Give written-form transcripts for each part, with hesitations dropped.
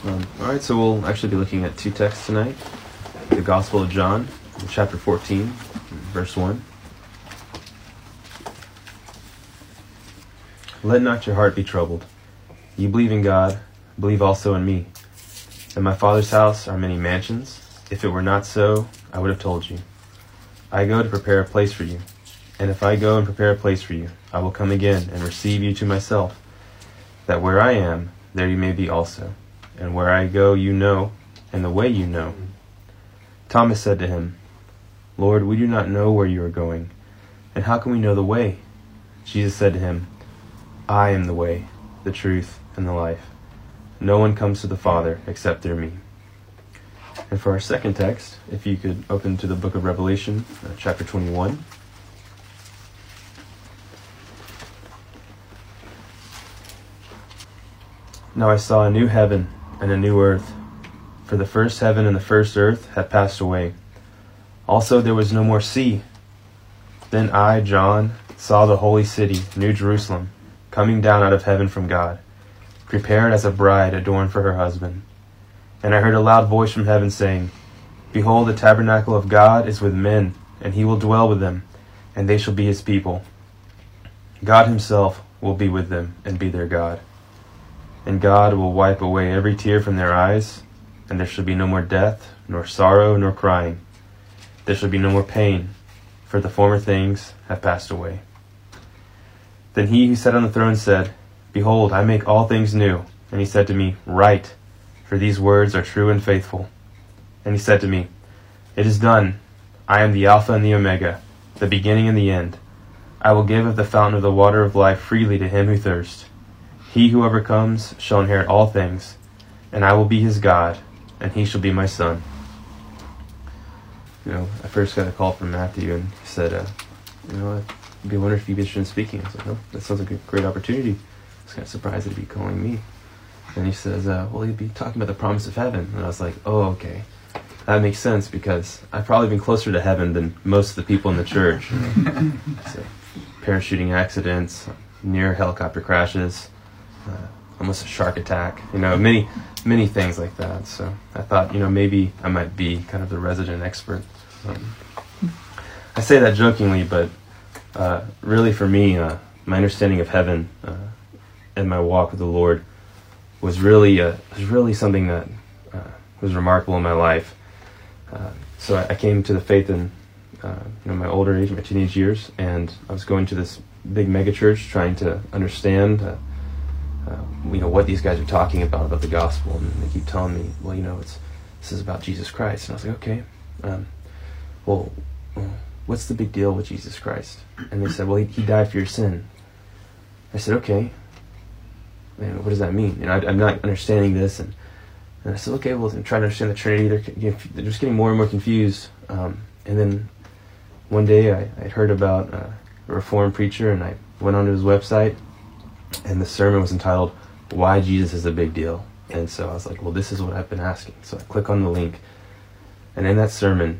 All right, so we'll actually be looking at two texts tonight. The Gospel of John, chapter 14, verse 1. Let not your heart be troubled. You believe in God, believe also in me. In my Father's house are many mansions. If it were not so, I would have told you. I go to prepare a place for you. And if I go and prepare a place for you, I will come again and receive you to myself, that where I am, there you may be also. And where I go you know, and the way you know. Thomas said to him, Lord, we do not know where you are going, and how can we know the way? Jesus said to him, I am the way, the truth, and the life. No one comes to the Father except through me. And for our second text, if you could open to the book of Revelation, chapter 21. Now I saw a new heaven and a new earth, for the first heaven and the first earth had passed away. Also there was no more sea. Then I, John, saw the holy city, New Jerusalem, coming down out of heaven from God, prepared as a bride adorned for her husband. And I heard a loud voice from heaven saying, Behold, the tabernacle of God is with men, and he will dwell with them, and they shall be his people. God himself will be with them and be their God. And God will wipe away every tear from their eyes, and there shall be no more death, nor sorrow, nor crying. There shall be no more pain, for the former things have passed away. Then he who sat on the throne said, Behold, I make all things new. And he said to me, Write, for these words are true and faithful. And he said to me, It is done. I am the Alpha and the Omega, the beginning and the end. I will give of the fountain of the water of life freely to him who thirsts. He who overcomes shall inherit all things, and I will be his God, and he shall be my son. I first got a call from Matthew, and he said, I'd be wondering if you'd be interested in speaking. I was like, oh, that sounds like a great opportunity. I was kind of surprised that he'd be calling me. And he says, well, he'd be talking about the promise of heaven. And I was like, oh, okay. That makes sense, because I've probably been closer to heaven than most of the people in the church. So, parachuting accidents, near helicopter crashes, almost a shark attack, many things like that. So I thought, maybe I might be kind of the resident expert. I say that jokingly, but really for me, my understanding of heaven and my walk with the Lord was really something that was remarkable in my life. So I came to the faith in my older age, my teenage years, and I was going to this big megachurch trying to understand what these guys are talking about the gospel, and they keep telling me, well, this is about Jesus Christ, and I was like, okay, well, what's the big deal with Jesus Christ? And they said, well, he died for your sin. I said, okay, man, what does that mean? I'm not understanding this, and I said, okay, well, I'm trying to understand the Trinity. They're just getting more and more confused. And then one day I heard about a Reformed preacher, and I went onto his website, and the sermon was entitled, Why Jesus is a Big Deal. And so I was like, well, this is what I've been asking. So I click on the link, and in that sermon,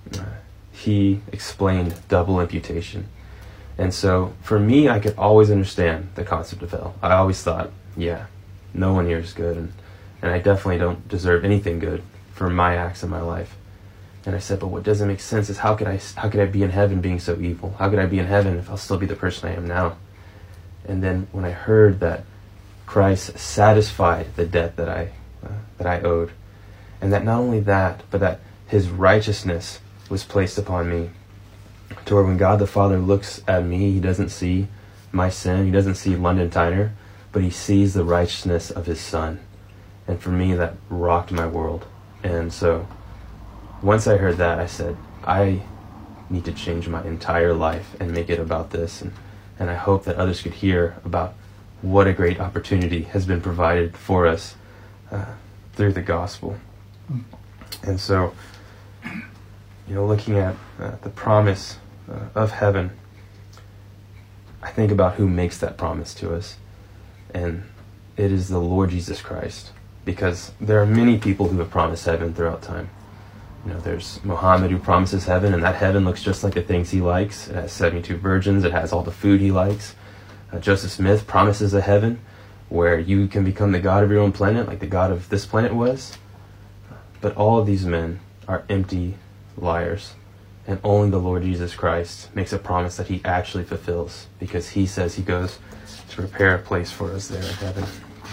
he explained double imputation. And so for me, I could always understand the concept of hell. I always thought, yeah, no one here is good, and I definitely don't deserve anything good for my acts in my life. And I said, but what doesn't make sense is how could I be in heaven being so evil? How could I be in heaven if I'll still be the person I am now? And then when I heard that Christ satisfied the debt that I owed, and that not only that, but that his righteousness was placed upon me, to where when God the Father looks at me, he doesn't see my sin, he doesn't see London Tyner, but he sees the righteousness of his Son. And for me, that rocked my world. And so once I heard that, I said, I need to change my entire life and make it about this. And I hope that others could hear about what a great opportunity has been provided for us through the gospel. And so, looking at the promise of heaven, I think about who makes that promise to us. And it is the Lord Jesus Christ. Because there are many people who have promised heaven throughout time. There's Muhammad who promises heaven, and that heaven looks just like the things he likes. It has 72 virgins. It has all the food he likes. Joseph Smith promises a heaven where you can become the god of your own planet, like the god of this planet was. But all of these men are empty liars. And only the Lord Jesus Christ makes a promise that he actually fulfills, because he says he goes to prepare a place for us there in heaven.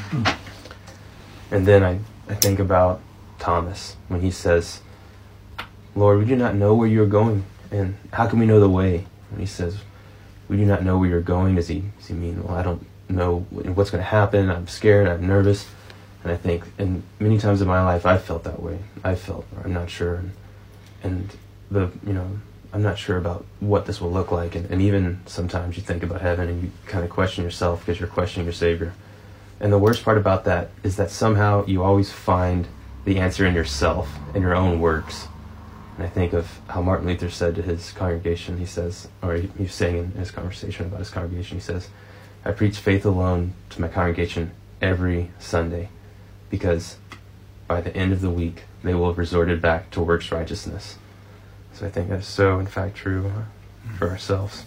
And then I think about Thomas when he says, Lord, we do not know where you're going, and how can we know the way? When he says, we do not know where you're going, does he mean, well, I don't know what's going to happen, I'm scared, I'm nervous? And I think, and many times in my life I've felt that way. I felt, I'm not sure, and I'm not sure about what this will look like, and even sometimes you think about heaven and you kind of question yourself because you're questioning your Savior. And the worst part about that is that somehow you always find the answer in yourself, in your own works. And I think of how Martin Luther said to his congregation, he says, or he was saying in his conversation about his congregation, he says, I preach faith alone to my congregation every Sunday, because by the end of the week, they will have resorted back to works righteousness. So I think that's so, in fact, true for ourselves.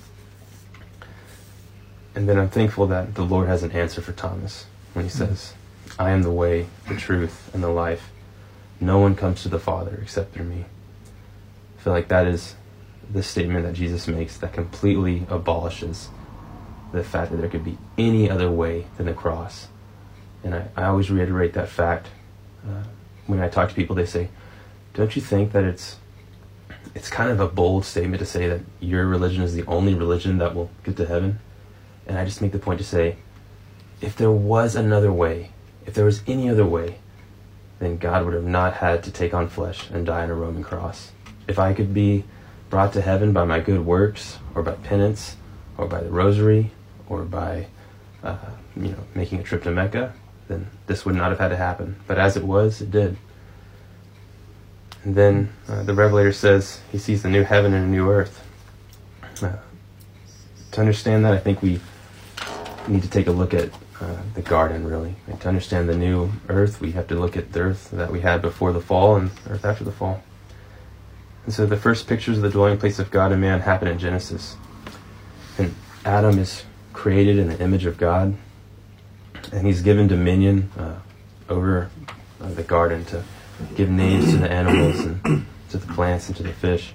And then I'm thankful that the Lord has an answer for Thomas when he says, I am the way, the truth, and the life. No one comes to the Father except through me. I feel like that is the statement that Jesus makes that completely abolishes the fact that there could be any other way than the cross. And I always reiterate that fact. When I talk to people, they say, don't you think that it's kind of a bold statement to say that your religion is the only religion that will get to heaven? And I just make the point to say, if there was another way, if there was any other way, then God would have not had to take on flesh and die on a Roman cross. If I could be brought to heaven by my good works, or by penance, or by the rosary, or by making a trip to Mecca, then this would not have had to happen. But as it was, it did. And then the Revelator says he sees the new heaven and a new earth. To understand that, I think we need to take a look at the garden, really. And to understand the new earth, we have to look at the earth that we had before the fall and earth after the fall. And so the first pictures of the dwelling place of God and man happen in Genesis. And Adam is created in the image of God, and he's given dominion over the garden to give names to the animals and to the plants and to the fish.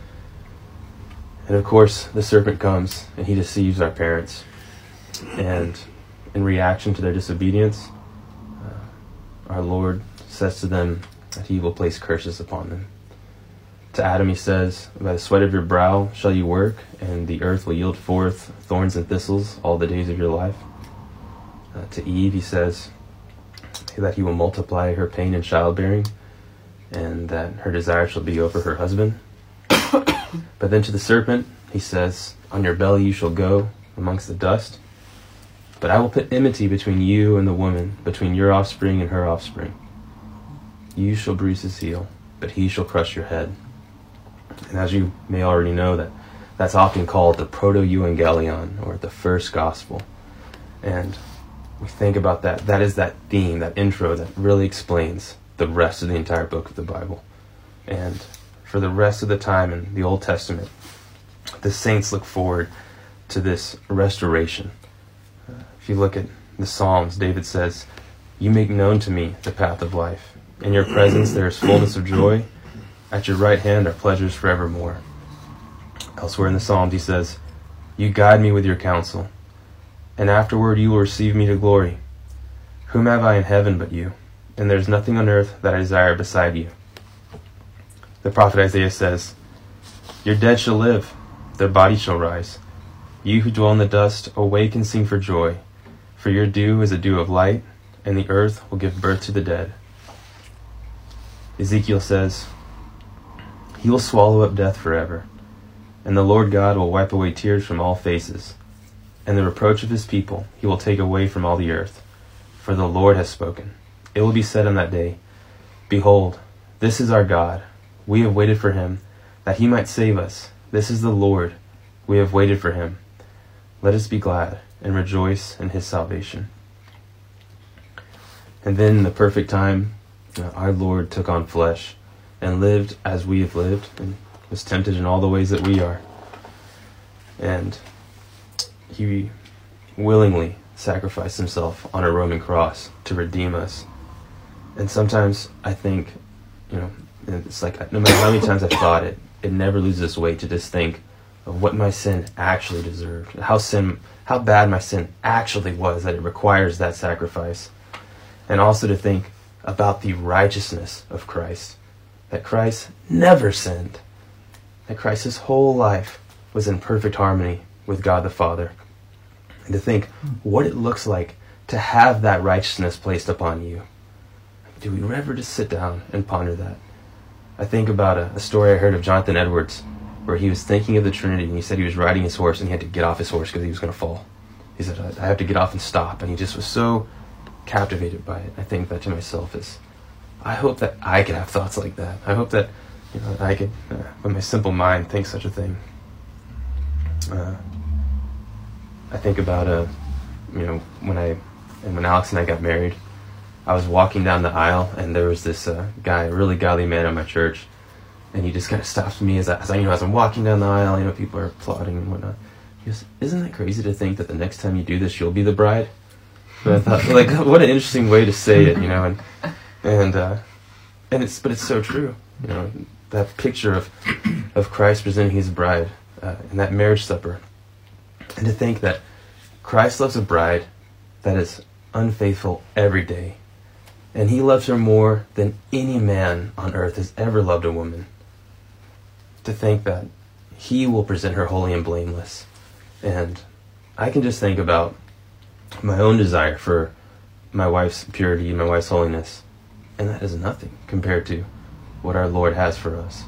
And of course, the serpent comes and he deceives our parents. And in reaction to their disobedience, our Lord says to them that he will place curses upon them. To Adam he says, by the sweat of your brow shall you work, and the earth will yield forth thorns and thistles all the days of your life. To Eve he says that he will multiply her pain in childbearing, and that her desire shall be over her husband. But then to the serpent he says, on your belly you shall go amongst the dust, but I will put enmity between you and the woman, between your offspring and her offspring. You shall bruise his heel, but he shall crush your head. And as you may already know, that's often called the proto-evangelion, or the first gospel. And we think about that. That is that theme, that intro that really explains the rest of the entire book of the Bible. And for the rest of the time in the Old Testament, the saints look forward to this restoration. If you look at the Psalms, David says, you make known to me the path of life. In your presence there is fullness of joy. At your right hand are pleasures forevermore. Elsewhere in the Psalms he says, you guide me with your counsel, and afterward you will receive me to glory. Whom have I in heaven but you? And there is nothing on earth that I desire beside you. The prophet Isaiah says, your dead shall live, their bodies shall rise. You who dwell in the dust, awake and sing for joy, for your dew is a dew of light, and the earth will give birth to the dead. Ezekiel says, he will swallow up death forever, and the Lord God will wipe away tears from all faces, and the reproach of his people he will take away from all the earth. For the Lord has spoken. It will be said on that day, behold, this is our God. We have waited for him, that he might save us. This is the Lord. We have waited for him. Let us be glad and rejoice in his salvation. And then in the perfect time, our Lord took on flesh and lived as we have lived, and was tempted in all the ways that we are. And he willingly sacrificed himself on a Roman cross to redeem us. And sometimes I think, it's like, no matter how many times I've thought it, it never loses its weight to just think of what my sin actually deserved, how bad my sin actually was, that it requires that sacrifice. And also to think about the righteousness of Christ, that Christ never sinned, that Christ's whole life was in perfect harmony with God the Father. And to think what it looks like to have that righteousness placed upon you. Do we ever just sit down and ponder that? I think about a story I heard of Jonathan Edwards, where he was thinking of the Trinity, and he said he was riding his horse and he had to get off his horse because he was going to fall. He said, I have to get off and stop. And he just was so captivated by it. I think that to myself is, I hope that I could have thoughts like that. I hope that I could, with my simple mind, think such a thing. I think about, when Alex and I got married, I was walking down the aisle, and there was this guy, a really godly man in my church, and he just kind of stops me as I'm walking down the aisle. People are applauding and whatnot. He goes, "Isn't that crazy to think that the next time you do this, you'll be the bride?" But I thought, like, what an interesting way to say it, and it's so true, that picture of Christ presenting his bride in that marriage supper, and to think that Christ loves a bride that is unfaithful every day. And he loves her more than any man on earth has ever loved a woman. To think that he will present her holy and blameless. And I can just think about my own desire for my wife's purity and my wife's holiness. And that is nothing compared to what our Lord has for us.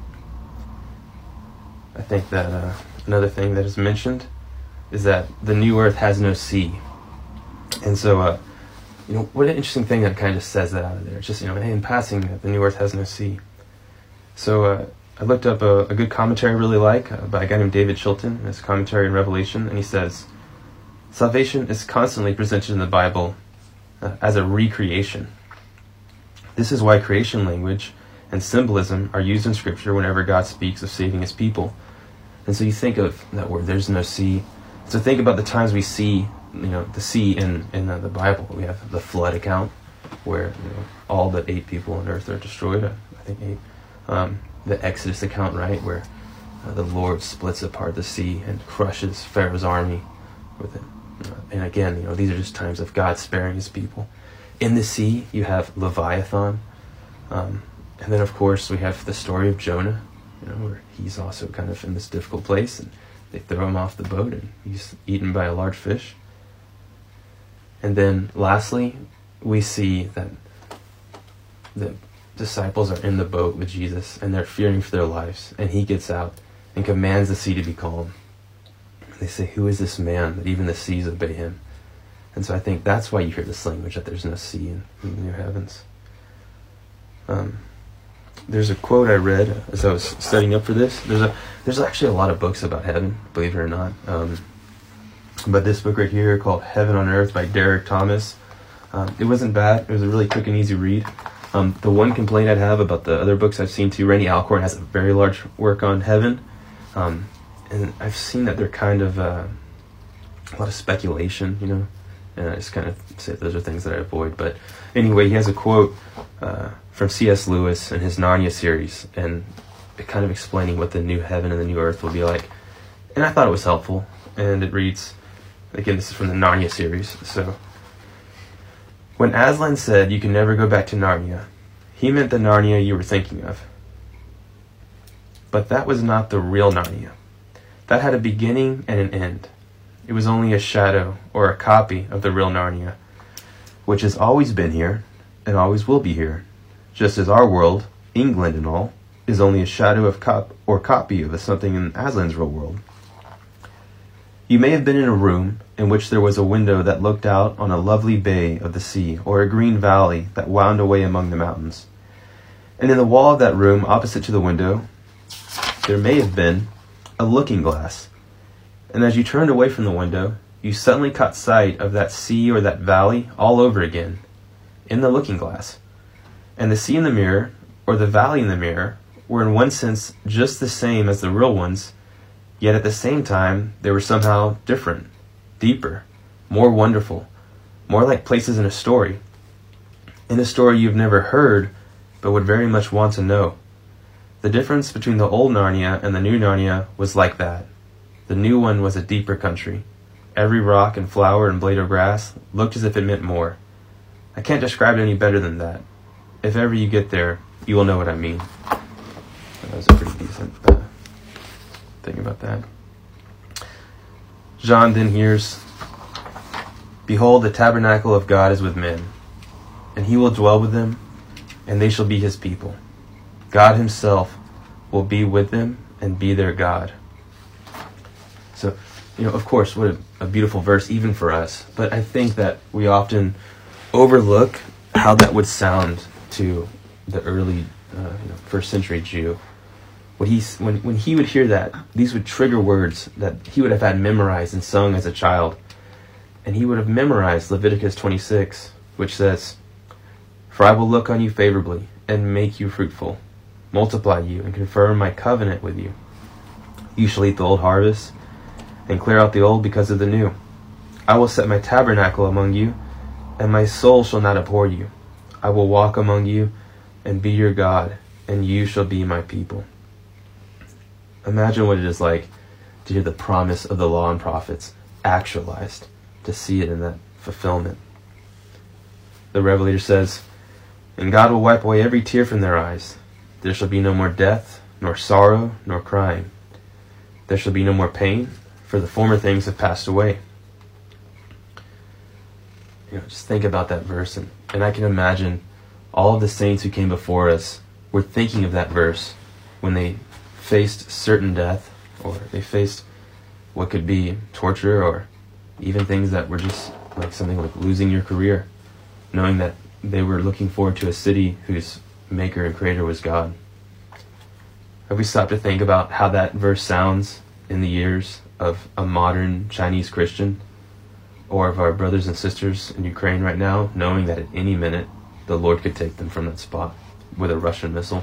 I think that another thing that is mentioned is that the new earth has no sea. And so, what an interesting thing that kind of just says that out of there. It's just, hey, in passing, that the new earth has no sea. So I looked up a good commentary I really like by a guy named David Chilton, in his commentary in Revelation, and he says, salvation is constantly presented in the Bible as a recreation. This is why creation language and symbolism are used in Scripture whenever God speaks of saving his people. And so you think of that word, there's no sea. So think about the times we see the sea in the Bible. We have the flood account where all but 8 people on earth are destroyed. I think 8. The Exodus account, right, where the Lord splits apart the sea and crushes Pharaoh's army with it. And again, these are just times of God sparing his people. In the sea, you have Leviathan. And then, of course, we have the story of Jonah, where he's also kind of in this difficult place, and they throw him off the boat, and he's eaten by a large fish. And then, lastly, we see that the disciples are in the boat with Jesus, and they're fearing for their lives, and he gets out and commands the sea to be calm. They say, "Who is this man that even the seas obey him?" And so I think that's why you hear this language, that there's no sea in the new heavens. There's a quote I read as I was studying up for this. There's actually a lot of books about heaven, believe it or not. But this book right here called Heaven on Earth by Derek Thomas, it wasn't bad. It was a really quick and easy read. The one complaint I'd have about the other books I've seen too, Randy Alcorn has a very large work on heaven. And I've seen that they're kind of a lot of speculation, and I just kind of say those are things that I avoid. But anyway, he has a quote from C.S. Lewis in his Narnia series, and it kind of explaining what the new heaven and the new earth will be like. And I thought it was helpful, and it reads, again, this is from the Narnia series, so: when Aslan said you can never go back to Narnia, he meant the Narnia you were thinking of. But that was not the real Narnia. That had a beginning and an end. It was only a shadow or a copy of the real Narnia, which has always been here and always will be here, just as our world, England and all, is only a shadow of copy of something in Aslan's real world. You may have been in a room in which there was a window that looked out on a lovely bay of the sea, or a green valley that wound away among the mountains. And in the wall of that room, opposite to the window, there may have been a looking glass. And as you turned away from the window, you suddenly caught sight of that sea or that valley all over again, in the looking glass. And the sea in the mirror, or the valley in the mirror, were in one sense just the same as the real ones, yet at the same time they were somehow different, deeper, more wonderful, more like places in a story you've never heard, but would very much want to know. The difference between the old Narnia and the new Narnia was like that. The new one was a deeper country. Every rock and flower and blade of grass looked as if it meant more. I can't describe it any better than that. If ever you get there, you will know what I mean. That was a pretty decent thing about that. John then hears, "Behold, the tabernacle of God is with men, and he will dwell with them, and they shall be his people. God himself will be with them and be their God." So, of course, what a beautiful verse even for us. But I think that we often overlook how that would sound to the early first century Jew. When he would hear that, these would trigger words that he would have had memorized and sung as a child. And he would have memorized Leviticus 26, which says, "For I will look on you favorably and make you fruitful, multiply you and confirm my covenant with you. You shall eat the old harvest and clear out the old because of the new. I will set my tabernacle among you, and my soul shall not abhor you. I will walk among you and be your God, and you shall be my people." Imagine what it is like to hear the promise of the law and prophets actualized, to see it in that fulfillment. The Revelator says, "And God will wipe away every tear from their eyes. There shall be no more death, nor sorrow, nor crying. There shall be no more pain, for the former things have passed away." Just think about that verse, and I can imagine all of the saints who came before us were thinking of that verse when they faced certain death, or they faced what could be torture, or even things that were just like something like losing your career, knowing that they were looking forward to a city whose maker and creator was God. Have we stopped to think about how that verse sounds in the ears of a modern Chinese Christian, or of our brothers and sisters in Ukraine right now, knowing that at any minute the Lord could take them from that spot with a Russian missile?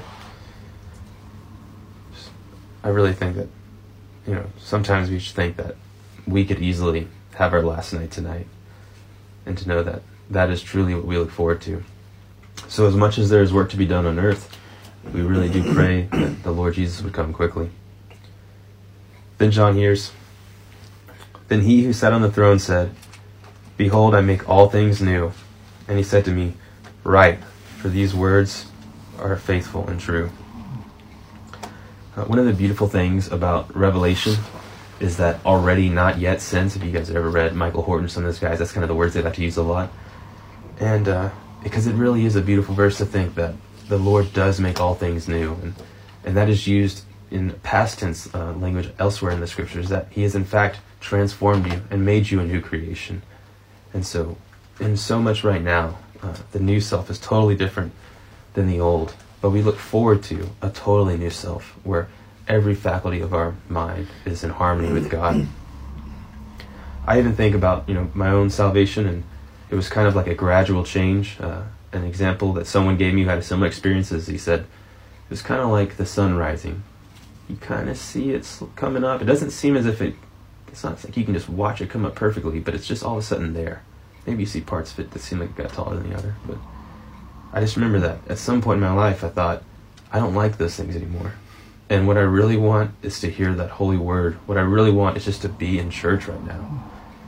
I really think that, sometimes we should think that we could easily have our last night tonight, and to know that that is truly what we look forward to. So as much as there is work to be done on earth, we really do pray that the Lord Jesus would come quickly. Then John hears, "Then he who sat on the throne said, 'Behold, I make all things new.' And he said to me, 'Write, for these words are faithful and true.'" One of the beautiful things about Revelation is that already not yet since. If you guys have ever read Michael Horton, some of those guys, that's kind of the words they like to use a lot. And because it really is a beautiful verse to think that the Lord does make all things new. And that is used in past tense language elsewhere in the scriptures, that he has in fact transformed you and made you a new creation. And so, in so much right now, the new self is totally different than the old. But we look forward to a totally new self, where every faculty of our mind is in harmony with God. I even think about, my own salvation, and it was kind of like a gradual change. An example that someone gave me who had a similar experience is, he said, it was kind of like the sun rising. You kind of see it coming up. It doesn't seem as if it's not like you can just watch it come up perfectly, but it's just all of a sudden there. Maybe you see parts of it that seem like it got taller than the other, but I just remember that at some point in my life I thought, I don't like those things anymore. And what I really want is to hear that holy word. What I really want is just to be in church right now.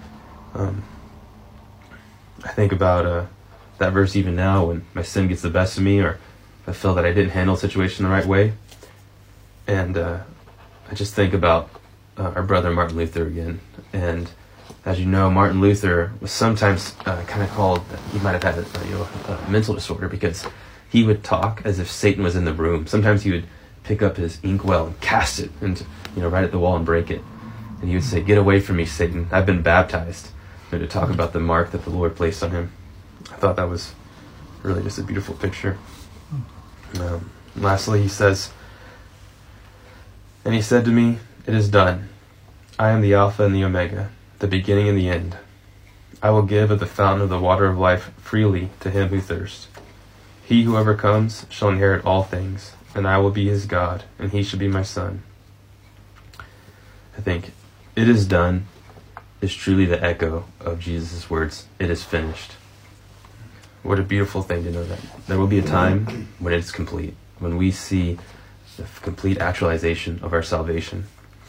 I think about that verse even now when my sin gets the best of me, or I feel that I didn't handle a situation the right way. And I just think about our brother Martin Luther again. And as you know, Martin Luther was sometimes kind of called, he might have had a mental disorder, because he would talk as if Satan was in the room. Sometimes he would pick up his inkwell and cast it and right at the wall and break it. And he would say, "Get away from me, Satan. I've been baptized." To talk about the mark that the Lord placed on him. I thought that was really just a beautiful picture. Lastly, he says, "And he said to me, 'It is done. I am the Alpha and the Omega, the beginning and the end. I will give of the fountain of the water of life freely to him who thirsts. He who overcomes shall inherit all things, and I will be his God, and he shall be my son.'" I think it is done is truly the echo of Jesus' words, "It is finished." What a beautiful thing to know that there will be a time when it's complete, when we see the complete actualization of our salvation.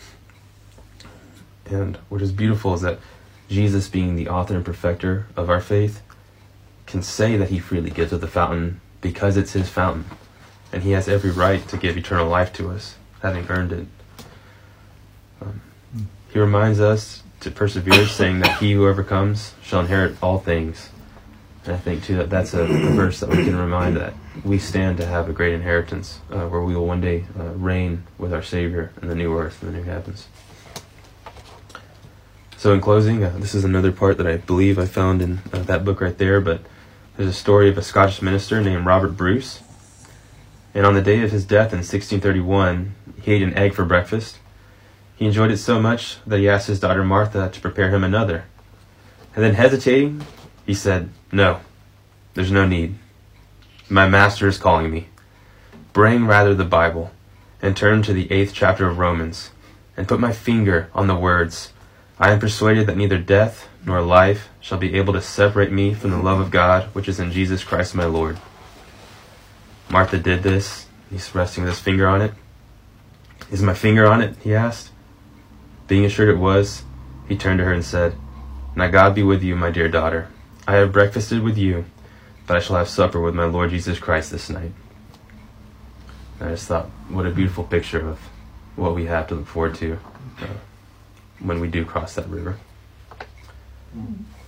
And what is beautiful is that Jesus, being the author and perfecter of our faith, can say that he freely gives of the fountain because it's his fountain. And he has every right to give eternal life to us, having earned it. He reminds us to persevere, saying that he who overcomes shall inherit all things. And I think, too, that that's a verse that we can remind that we stand to have a great inheritance where we will one day reign with our Savior in the new earth and the new heavens. So in closing, this is another part that I believe I found in that book right there, but there's a story of a Scottish minister named Robert Bruce. And on the day of his death in 1631, he ate an egg for breakfast. He enjoyed it so much that he asked his daughter Martha to prepare him another. And then hesitating, he said, "No, there's no need. My master is calling me. Bring rather the Bible and turn to the 8th chapter of Romans and put my finger on the words, 'I am persuaded that neither death nor life shall be able to separate me from the love of God, which is in Jesus Christ my Lord.'" Martha did this. He's resting with his finger on it. "Is my finger on it?" he asked. Being assured it was, he turned to her and said, "Now God be with you, my dear daughter. I have breakfasted with you, but I shall have supper with my Lord Jesus Christ this night." And I just thought, what a beautiful picture of what we have to look forward to when we do cross that river.